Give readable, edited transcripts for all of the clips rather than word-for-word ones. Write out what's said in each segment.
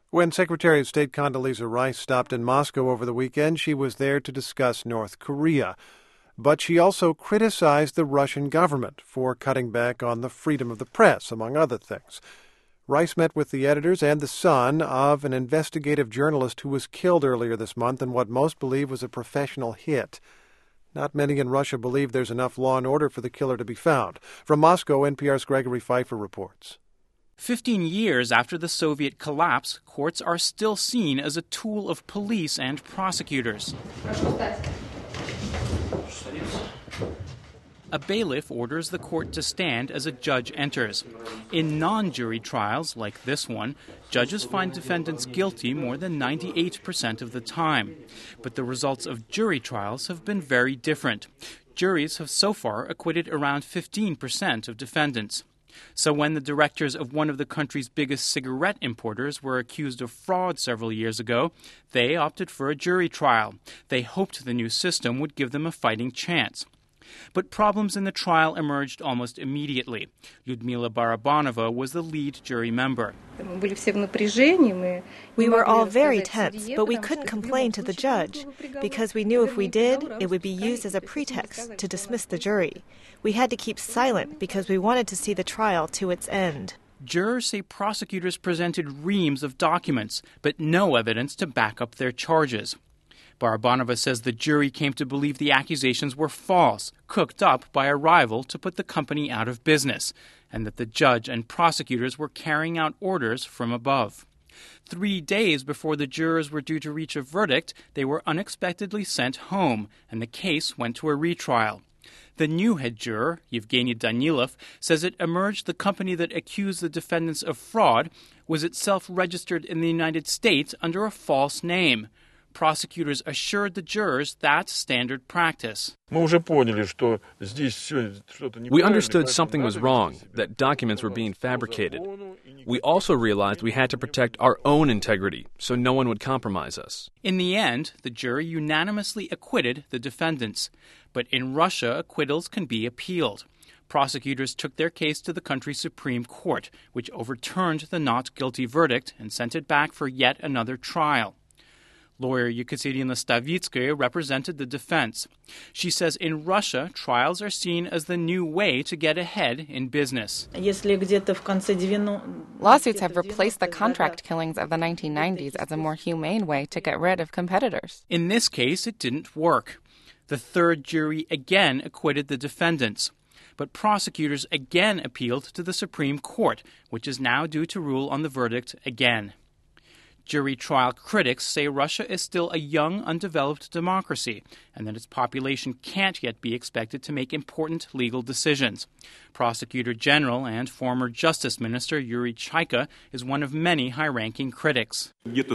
When Secretary of State Condoleezza Rice stopped in Moscow over the weekend, she was there to discuss North Korea. But she also criticized the Russian government for cutting back on the freedom of the press, among other things. Rice met with the editors and the son of an investigative journalist who was killed earlier this month in what most believe was a professional hit. Not many in Russia believe there's enough law and order for the killer to be found. From Moscow, NPR's Gregory Pfeiffer reports. 15 years after the Soviet collapse, courts are still seen as a tool of police and prosecutors. A bailiff orders the court to stand as a judge enters. In non-jury trials, like this one, judges find defendants guilty more than 98% of the time. But the results of jury trials have been very different. Juries have so far acquitted around 15% of defendants. So when the directors of one of the country's biggest cigarette importers were accused of fraud several years ago, they opted for a jury trial. They hoped the new system would give them a fighting chance. But problems in the trial emerged almost immediately. Lyudmila Barabanova was the lead jury member. We were all very tense, but we couldn't complain to the judge, because we knew if we did, it would be used as a pretext to dismiss the jury. We had to keep silent because we wanted to see the trial to its end. Jurors say prosecutors presented reams of documents, but no evidence to back up their charges. Barabanova says the jury came to believe the accusations were false, cooked up by a rival to put the company out of business, and that the judge and prosecutors were carrying out orders from above. 3 days before the jurors were due to reach a verdict, they were unexpectedly sent home, and the case went to a retrial. The new head juror, Yevgeny Danilov, says it emerged the company that accused the defendants of fraud was itself registered in the United States under a false name. Prosecutors assured the jurors that's standard practice. We understood something was wrong, that documents were being fabricated. We also realized we had to protect our own integrity, so no one would compromise us. In the end, the jury unanimously acquitted the defendants. But in Russia, acquittals can be appealed. Prosecutors took their case to the country's Supreme Court, which overturned the not guilty verdict and sent it back for yet another trial. Lawyer Yekaterina Stavitskaya represented the defense. She says in Russia, trials are seen as the new way to get ahead in business. Lawsuits have replaced the contract killings of the 1990s as a more humane way to get rid of competitors. In this case, it didn't work. The third jury again acquitted the defendants. But prosecutors again appealed to the Supreme Court, which is now due to rule on the verdict again. Jury trial critics say Russia is still a young, undeveloped democracy and that its population can't yet be expected to make important legal decisions. Prosecutor General and former Justice Minister Yuri Chaika is one of many high-ranking critics. From the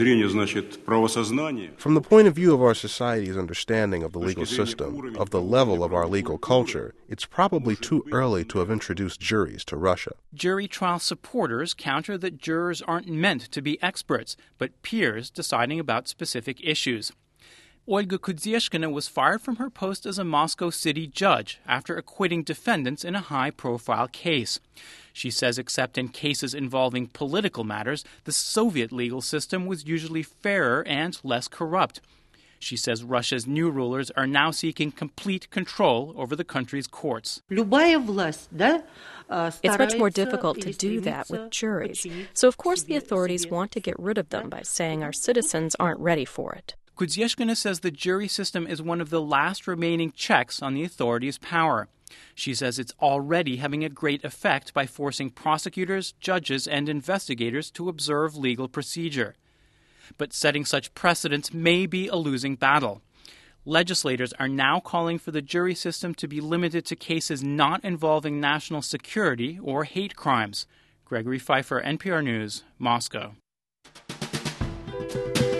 point of view of our society's understanding of the legal system, of the level of our legal culture, it's probably too early to have introduced juries to Russia. Jury trial supporters counter that jurors aren't meant to be experts, but peers deciding about specific issues. Olga Kudzieshkina was fired from her post as a Moscow city judge after acquitting defendants in a high-profile case. She says except in cases involving political matters, the Soviet legal system was usually fairer and less corrupt. She says Russia's new rulers are now seeking complete control over the country's courts. It's much more difficult to do that with juries. So, of course, the authorities want to get rid of them by saying our citizens aren't ready for it. Kudzieshkina says the jury system is one of the last remaining checks on the authorities' power. She says it's already having a great effect by forcing prosecutors, judges, and investigators to observe legal procedure. But setting such precedents may be a losing battle. Legislators are now calling for the jury system to be limited to cases not involving national security or hate crimes. Gregory Pfeiffer, NPR News, Moscow.